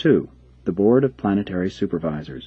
2. The Board of Planetary Supervisors.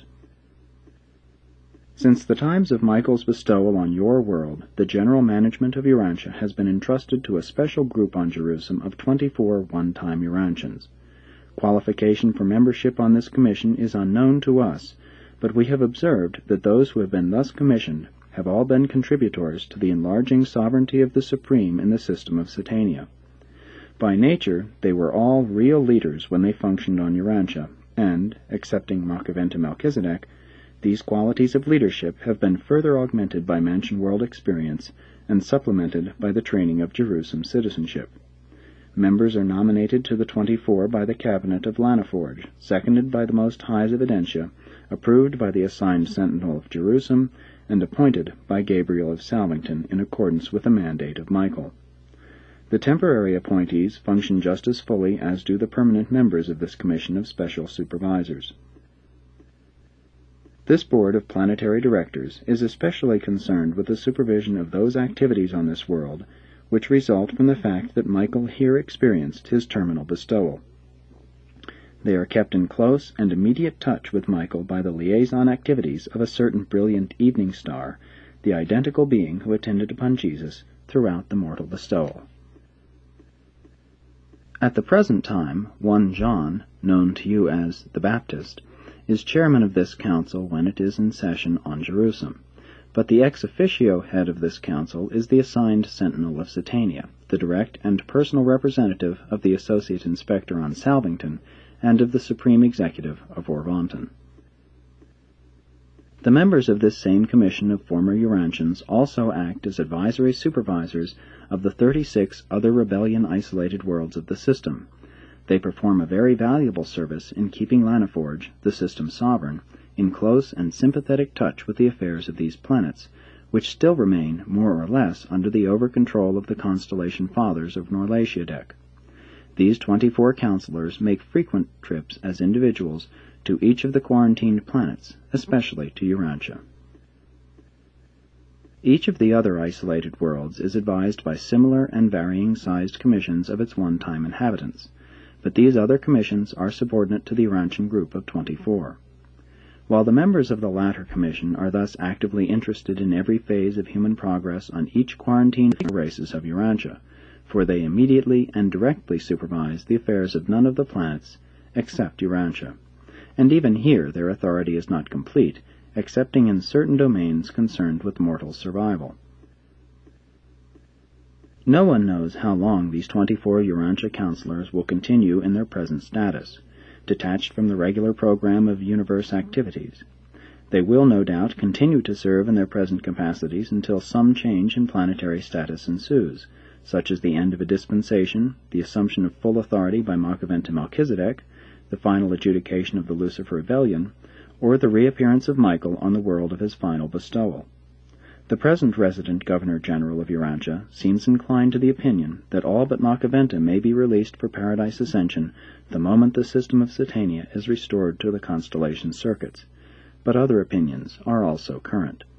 Since the times of Michael's bestowal on your world, the general management of Urantia has been entrusted to a special group on Jerusalem of 24 one-time Urantians. Qualification for membership on this commission is unknown to us, but we have observed that those who have been thus commissioned have all been contributors to the enlarging sovereignty of the Supreme in the system of Satania. By nature, they were all real leaders when they functioned on Urantia, and, excepting Makaventa Melchizedek, these qualities of leadership have been further augmented by Mansion World experience and supplemented by the training of Jerusalem citizenship. Members are nominated to the 24 by the Cabinet of Lanaforge, seconded by the Most High's Evidentia, approved by the assigned Sentinel of Jerusalem, and appointed by Gabriel of Salvington in accordance with the mandate of Michael. The temporary appointees function just as fully as do the permanent members of this commission of special supervisors. This Board of Planetary Directors is especially concerned with the supervision of those activities on this world which result from the fact that Michael here experienced his terminal bestowal. They are kept in close and immediate touch with Michael by the liaison activities of a certain brilliant evening star, the identical being who attended upon Jesus throughout the mortal bestowal. At the present time, one John, known to you as the Baptist, is chairman of this council when it is in session on Jerusalem, but the ex officio head of this council is the assigned Sentinel of Satania, the direct and personal representative of the Associate Inspector on Salvington and of the Supreme Executive of Orvonton. The members of this same commission of former Urantians also act as advisory supervisors of the 36 other rebellion-isolated worlds of the system. They perform a very valuable service in keeping Lanaforge, the system sovereign, in close and sympathetic touch with the affairs of these planets, which still remain more or less under the over-control of the Constellation Fathers of Norlatiadek. These 24 counselors make frequent trips as individuals to each of the quarantined planets, especially to Urantia. Each of the other isolated worlds is advised by similar and varying-sized commissions of its one-time inhabitants, but these other commissions are subordinate to the Urantian group of 24. While the members of the latter commission are thus actively interested in every phase of human progress on each quarantined races of Urantia, for they immediately and directly supervise the affairs of none of the planets except Urantia, and even here their authority is not complete, excepting in certain domains concerned with mortal survival. No one knows how long these 24 Urantia counselors will continue in their present status, detached from the regular program of universe activities. They will no doubt continue to serve in their present capacities until some change in planetary status ensues, such as the end of a dispensation, the assumption of full authority by Makaventa Melchizedek, the final adjudication of the Lucifer Rebellion, or the reappearance of Michael on the world of his final bestowal. The present resident Governor-General of Urantia seems inclined to the opinion that all but Makaventa may be released for Paradise Ascension the moment the system of Satania is restored to the constellation circuits, but other opinions are also current.